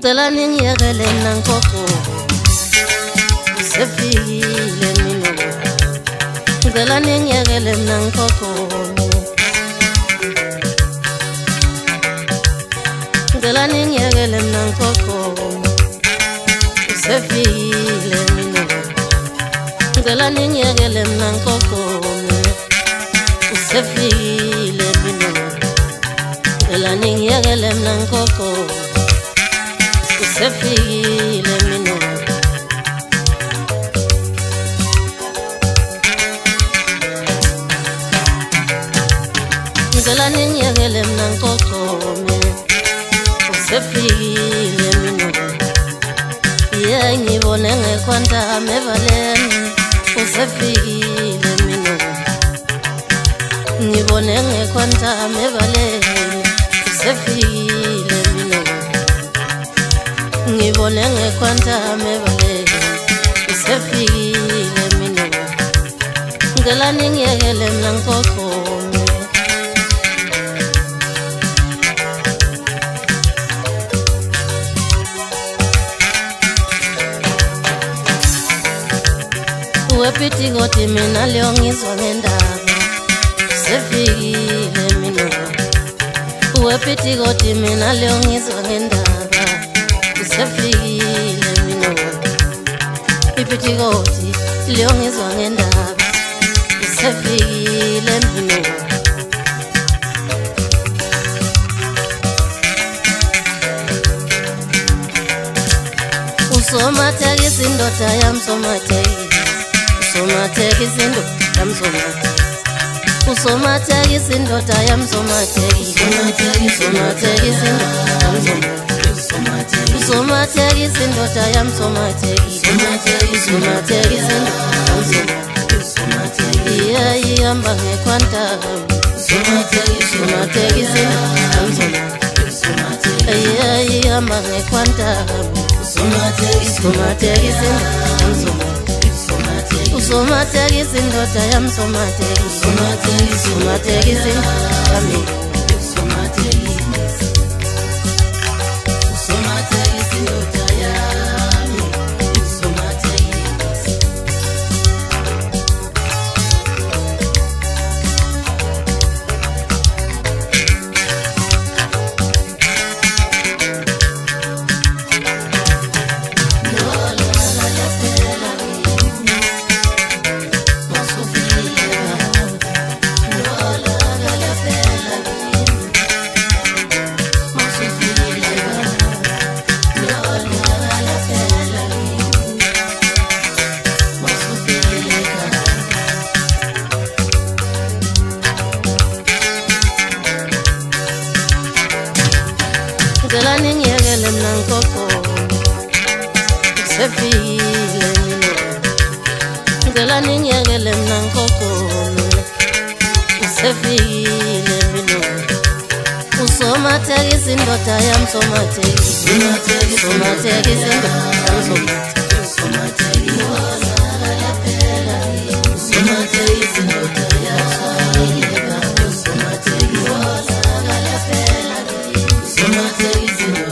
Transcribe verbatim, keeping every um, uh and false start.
Ngicela ningiyekele nankoko sefikile mina ngicela ningiyekele nankoko ngicela ningiyekele nankoko sefikile mina ngicela ningiyekele nankoko sefikile mina ngicela ningiyekele nankoko sefikile mina ngicela ningiyekele nankoko sefikile mina yeah ngibone ngekhwanta mevaleni usefikile mina ngibone ngekhwanta mevaleni usefikile mina ngibone ngekhwanta mevaleni usefikile mina ngicela ningiyekele nankoko Wepiti goti mina leo ngizwa ngendaba sefikile mina Wepiti goti mina leo ngizwa ngendaba sefikile mina Ipiti goti leo ngizwa ngendaba sefikile mina Usomathekisa indoda yami somathekisa Usomathekisa indoda yami somathekisa Usomathekisa indoda yami somathekisa Usomathekisa Usomathekisa indoda yami somathekisa Usomathekisa iya ihamba ngekhwanta Usomathekisa iya ihamba ngekhwanta Usomathekisa Usomathekisa indoda yami somathekisa Usomathekisa yami Usomathekisa indoda yami Usomathekisa Ngicela ningiyekele nankoko sefikile mina Ngicela ningiyekele nankoko sefikile mina Usomathekisa indoda yami somathekisa Usomathekisa indoda yami somathekisa Usomathekisa indoda yami Usomathekisa